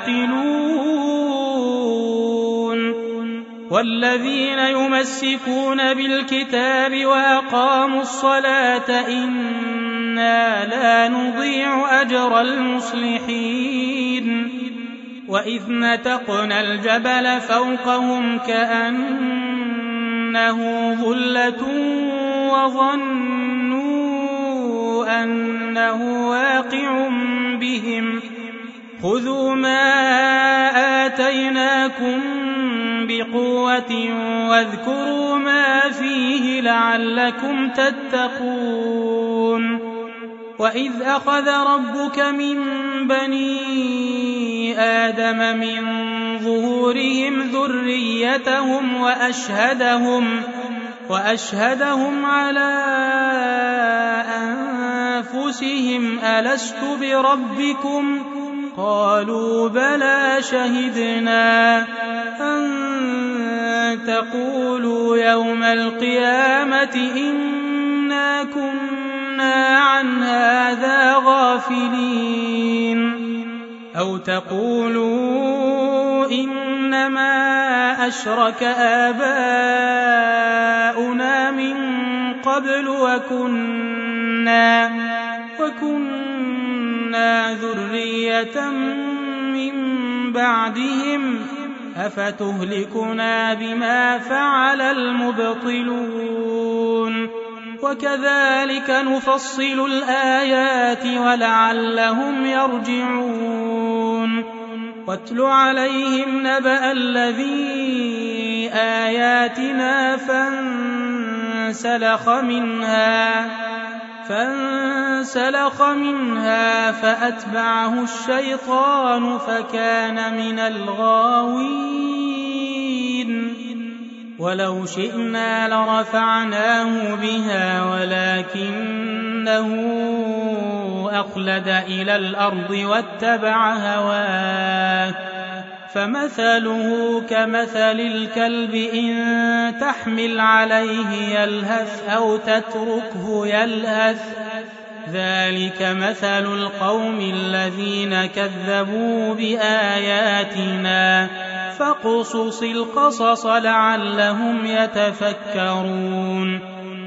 تعقلون والذين يمسكون بالكتاب وأقاموا الصلاة إنا لا نضيع أجر المصلحين وإذ نتقنا الجبل فوقهم كأنه ظلة وظنوا أنه واقع بهم خذوا ما آتيناكم بقوة واذكروا ما فيه لعلكم تتقون وإذ أخذ ربك من بني آدم من ظهورهم ذريتهم وأشهدهم على أنفسهم ألست بربكم قالوا بلى شهدنا أن تقولوا يوم القيامة إنا كنا عن هذا غافلين أو تقولوا إنما أشرك آباؤنا من قبل وكنا ذرية من بعدهم أفتهلكنا بما فعل المبطلون وكذلك نفصل الآيات ولعلهم يرجعون واتل عليهم نبأ الذي آياتنا فانسلخ منها فأتبعه الشيطان فكان من الغاوين ولو شئنا لرفعناه بها ولكنه أخلد إلى الأرض واتبع هواه فمثله كمثل الكلب إن تحمل عليه يلهث أو تتركه يلهث ذلك مثل القوم الذين كذبوا بآياتنا فاقصص القصص لعلهم يتفكرون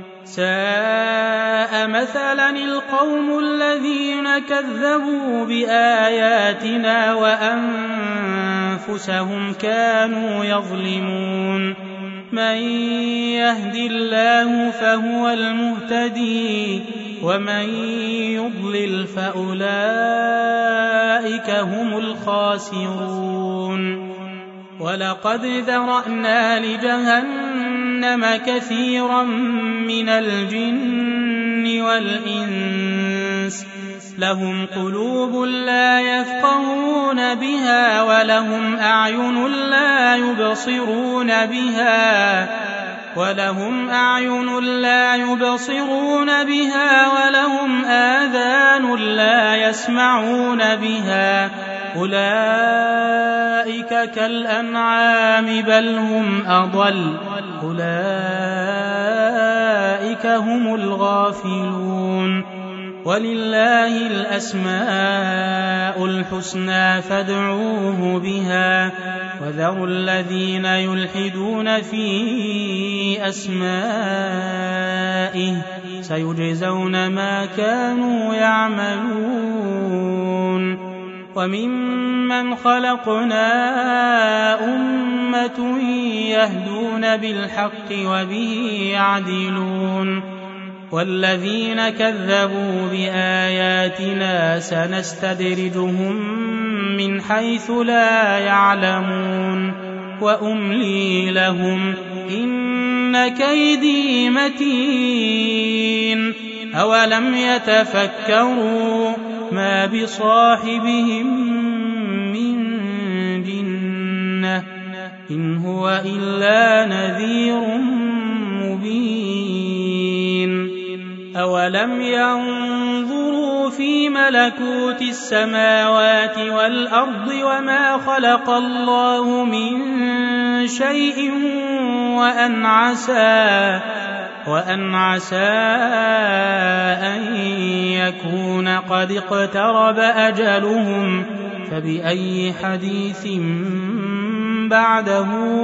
ساء مثلا القوم الذين كذبوا بآياتنا وأنفسهم كانوا يظلمون من يهد الله فهو المهتدي ومن يضلل فأولئك هم الخاسرون ولقد ذرأنا لجهنم كثيرا من الجن والإنس لهم قلوب لا يفقهون بها ولهم أعين لا يبصرون بها ولهم آذان لا يسمعون بها أولئك كالأنعام بل هم أضل أولئك هم الغافلون ولله الأسماء الحسنى فادعوه بها وذروا الذين يلحدون في أسمائه سيجزون ما كانوا يعملون وممن خلقنا أمة يهدون بالحق وبه يعدلون والذين كذبوا بآياتنا سنستدرجهم من حيث لا يعلمون وأملي لهم إن كيدي متين أولم يتفكروا ما بصاحبهم من جنة إن هو إلا نذير مبين أولم ينظروا في ملكوت السماوات والأرض وما خلق الله من شيء وأن عسى أن يكون قد اقترب أجلهم فبأي حديث بعده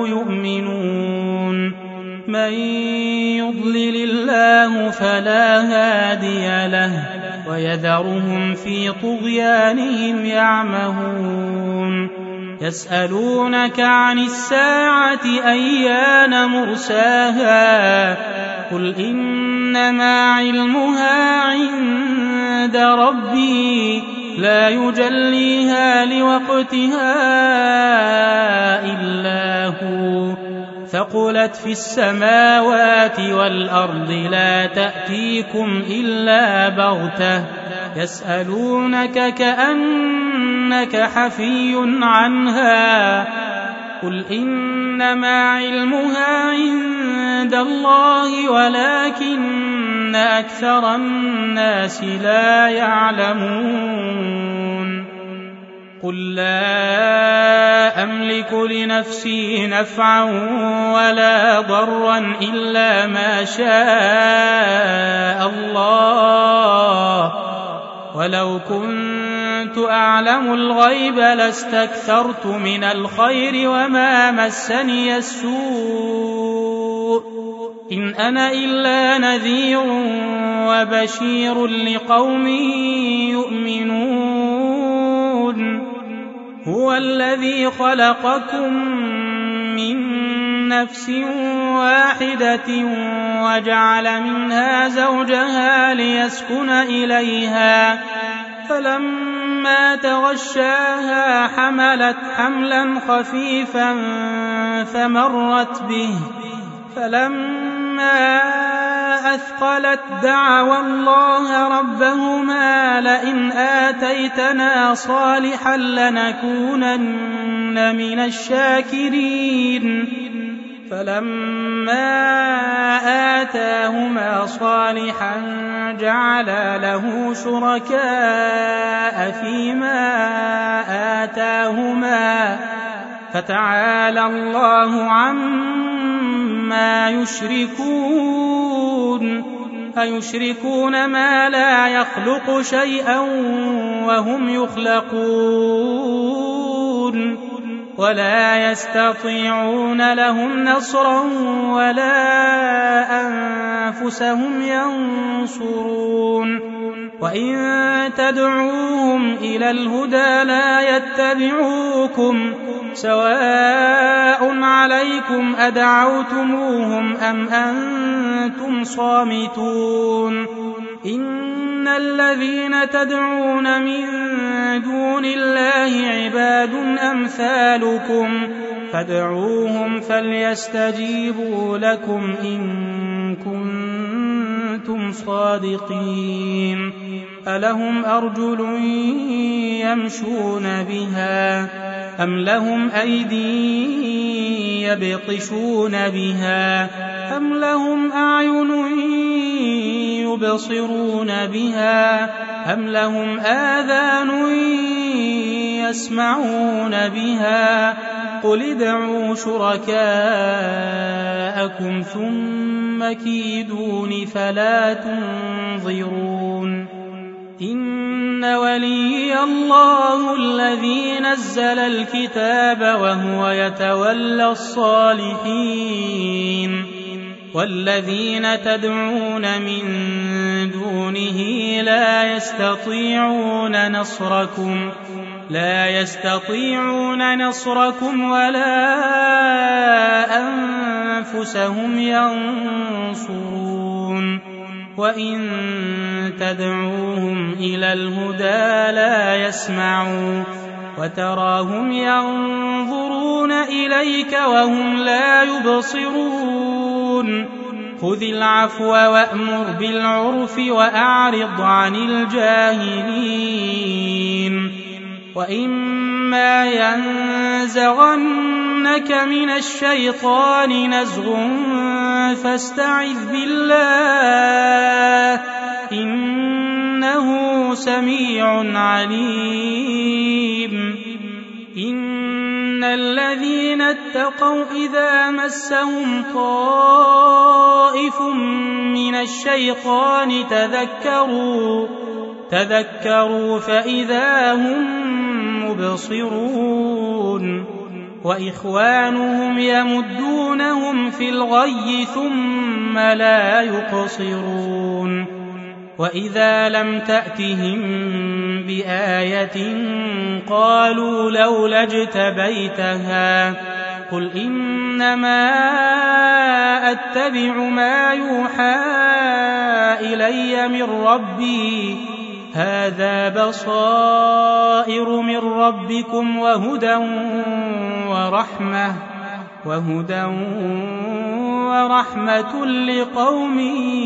يؤمنون من يضلل الله فلا هادي له ويذرهم في طغيانهم يعمهون يسألونك عن الساعة أيان مرساها قل إنما علمها عند ربي لا يجليها لوقتها إلا هو ثقلت في السماوات والأرض لا تأتيكم إلا بغتة يسألونك كأنك حفي عنها قل إنما علمها عند الله ولكن أكثر الناس لا يعلمون قل لا أملك لنفسي نفعا ولا ضرا إلا ما شاء الله ولو كنت أعلم الغيب لاستكثرت من الخير وما مسني السوء إن أنا إلا نذير وبشير لقوم يؤمنون هو الذي خلقكم من نفس واحدة وجعل منها زوجها ليسكن إليها فلما تغشاها حملت حملا خفيفا فمرت به فلما أثقلت دعوا الله ربهما لئن آتيتنا صالحا لنكونن من الشاكرين فلما آتاهما صالحا جعلا له شركاء فيما آتاهما فتعالى الله عما يشركون أيشركون ما لا يخلق شيئا وهم يخلقون ولا يستطيعون لهم نصرا ولا أنفسهم ينصرون وإن تدعوهم إلى الهدى لا يتبعوكم سواء عليكم أدعوتموهم أم أنتم صامتون إن الذين تدعون من دون الله عباد أمثالكم فادعوهم فليستجيبوا لكم إن كنتم صادقين ألهم أرجل يمشون بها أم لهم أيدي يبطشون بها أم لهم أعين يبصرون بها أم لهم آذان يسمعون بها قل ادعوا شركاءكم ثم كيدون فلا تنظرون إن وليي الله الذي نزل الكتاب وهو يتولى الصالحين والذين تدعون من دونه لا يستطيعون نصركم ولا أنفسهم ينصرون وإن تدعوهم إلى الهدى لا يسمعوا وتراهم ينظرون إليك وهم لا يبصرون خذ العفو وأمر بالعرف وأعرض عن الجاهلين وإما ينزغنك من الشيطان نزغ فاستعذ بالله إنه سميع عليم إن الذين اتقوا إذا مسهم طائف من الشيطان تذكروا فإذا هم مبصرون وإخوانهم يمدونهم في الغي ثم لا يقصرون وإذا لم تأتهم بآية قالوا لولا اجتبيتها قل إنما أتبع ما يوحى إلي من ربي هذا بصائر من ربكم وهدى ورحمة لقوم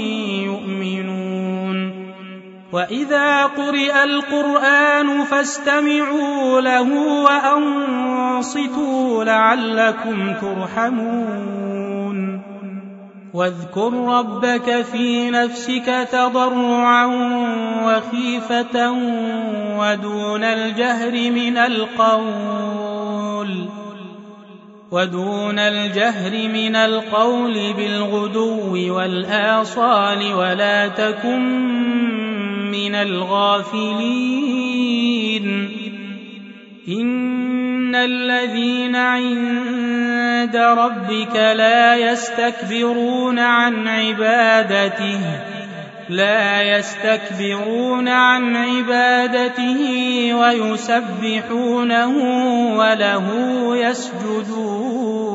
يؤمنون وإذا قرئ القرآن فاستمعوا له وأنصتوا لعلكم ترحمون واذكر ربك في نفسك تضرعا وخيفة ودون الجهر من القول بالغدو والآصال ولا تكن من الغافلين إن الذين عند ربك لا يستكبرون عن عبادته ويسبحونه وله يسجدون